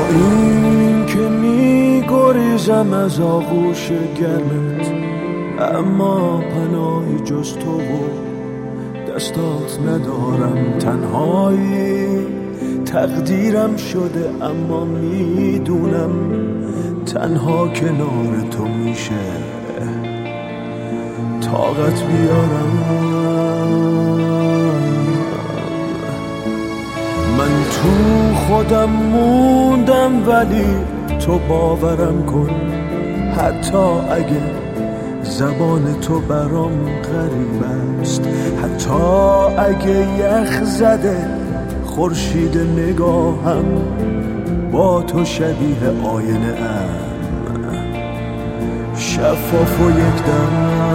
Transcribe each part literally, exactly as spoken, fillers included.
این که می گریزم از آغوش گرمت، اما پناهی جز تو و دستات ندارم. تنهایی تقدیرم شده، اما میدونم تنها کنار تو میشه طاقت بیارم. من تو خودم موندم ولی تو باورم کن، حتی اگه زبان تو برام غریب است، حتی اگه یخ زده خورشید نگاهم با تو شبیه آینه ام، شفاف و یک دم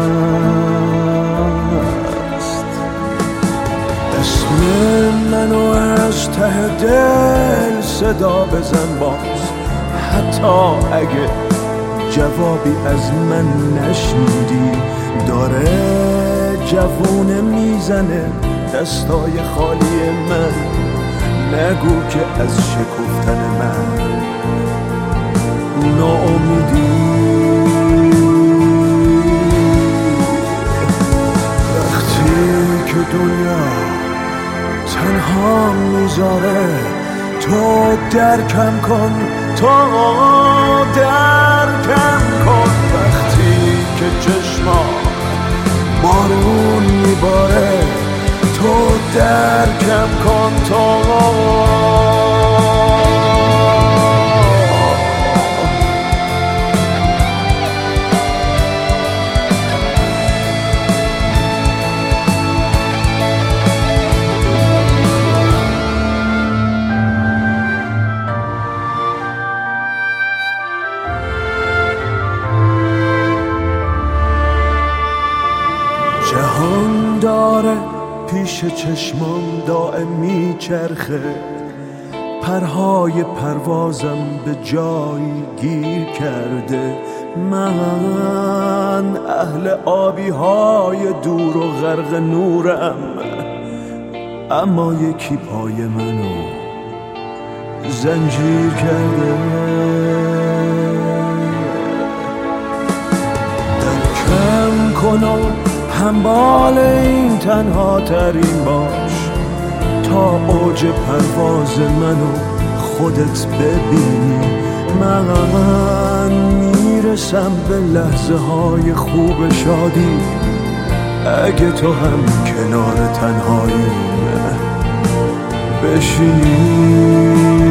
است. اسم منو از ته دل صدا بزن باز، حتی اگه جوابی از من نشنیدی. داره جوونه میزنه دستای خالی من، نگو که از شکفتن من ناامیدی. وقتی که دنیا تنها میذاره تو درکم کن، تو درکم کن. وقتی که چشما بارون میباره تو درکم کن، تو جهان داره پیش چشمام دائم میچرخه، پرهای پروازم به جایی گیر کرده. من اهل آبی های دور و غرق نورم، اما یکی پای منو زنجیر کرده. درکم کنم همبال این تنها ترین باش، تا اوج پرواز منو خودت ببینی. من میرسم به لحظه های خوب شادی، اگه تو هم کنار تنهایی بشینی.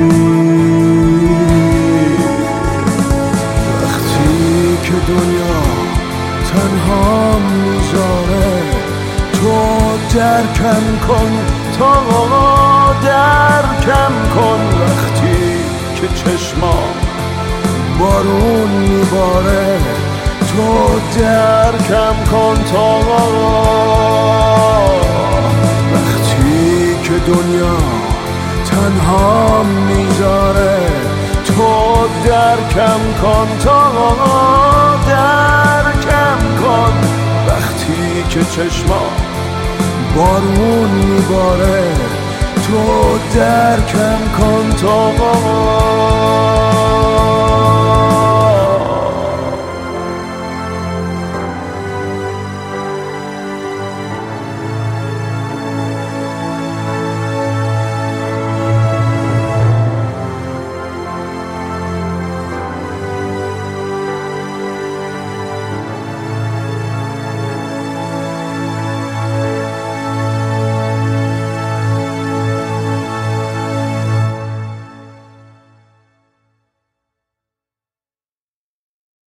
وقتی که دنیا تنها میذاره تو درکم کن، تو درکم کن. وقتی که چشما بارون میباره تو درکم کن، تو وقتی که دنیا تنها میذاره تو درکم کن، تو درکم کن. وقتی که چشما بارون میباره تو درکم کن، تو